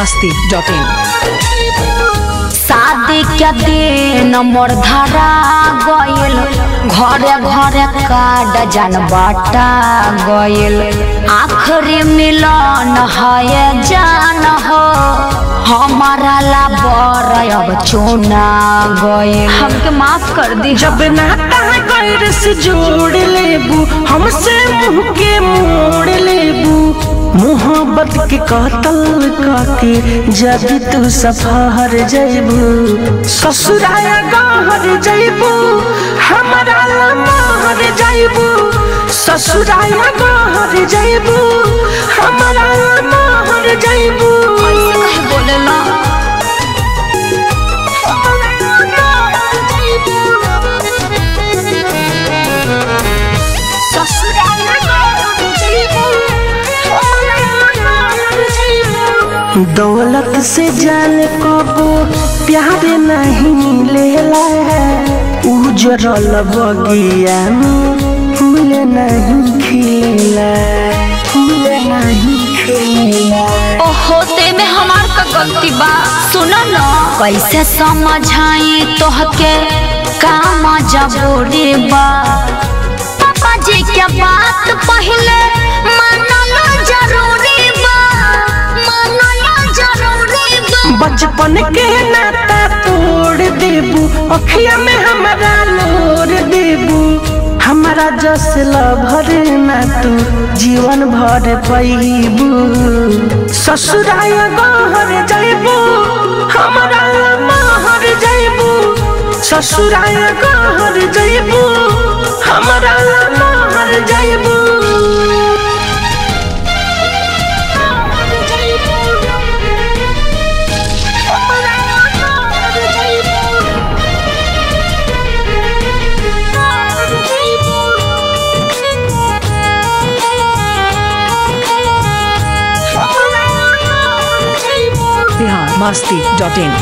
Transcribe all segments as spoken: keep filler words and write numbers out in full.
मस्ती dot इन। शादी के दिन मोर धरा गइल, घरे घरे कार्ड जान बाटा गइल। आखिरी मिलन है जान हो, हमारा ला बर अब चुना गइल। हमके माफ कर दी। जब नाता गैर से जोड़ लेबू, हमसे मुँह के मोड़ लेबू। मोहब्बत के कतल काके जब तू सफर जैबू, ससुराया गहर जैबू, हमारा लमहर जैबू। ससुराया गहर जैबू, हमारा लमहर जैबू। बोले ना दौलत से जाने कबो प्यार नहीं लेला है, उजरल बगिया में फूल नहीं खिला, फूल नहीं खिला। ओहो ते में हमार का गलती बा। सुनो ना कैसे समझाई तोहके का मजबूरी बा। पापा जी के बात पहले मानना जरूरी बा, मानना जरूरी बा। बचपन के नाता तोड़ देबू, अखिया में हमारा लोर देबू। हमारा जस लभर ना तू जीवन भर पैबू। ससुराया गहर जैबू, हमारा महर जैबू। ससुराया गहर जैबू, हमारा महर जैबू। Bihar Masti dot in.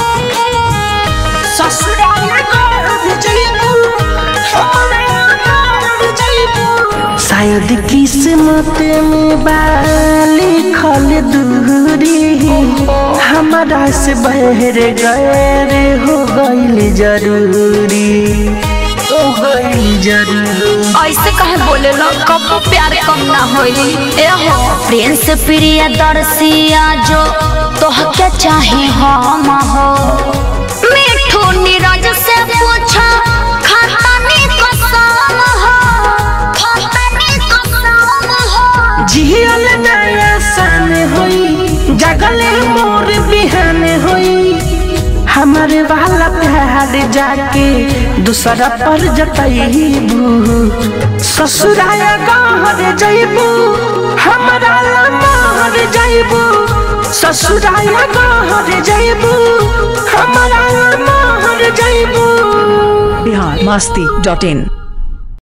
शायद किस्मत में बा लिखल दूरी, हमारा से बहर गैर हो गइल जरूरी, हो गइल जरूरी। ऐसे कहे बोले लो, कबो प्यार कम ना होई। ए हो प्रिंस प्रिय दर्शिया जो तोहके चाहे हम हो। मिठू नीरज से पूछा खातानी कसम हो, खातानी कसम हो। जियल नया सन होई, जगले मोर बिहान होई। हमारे वाला प्यार जाके दूसरा पर जतईबू। ससुराया गहर जैबू, हमारा लमहर जैबू। ससुराया गहर जैबू, हमारा लमहर जैबू। बिहार मस्ती डॉट इन।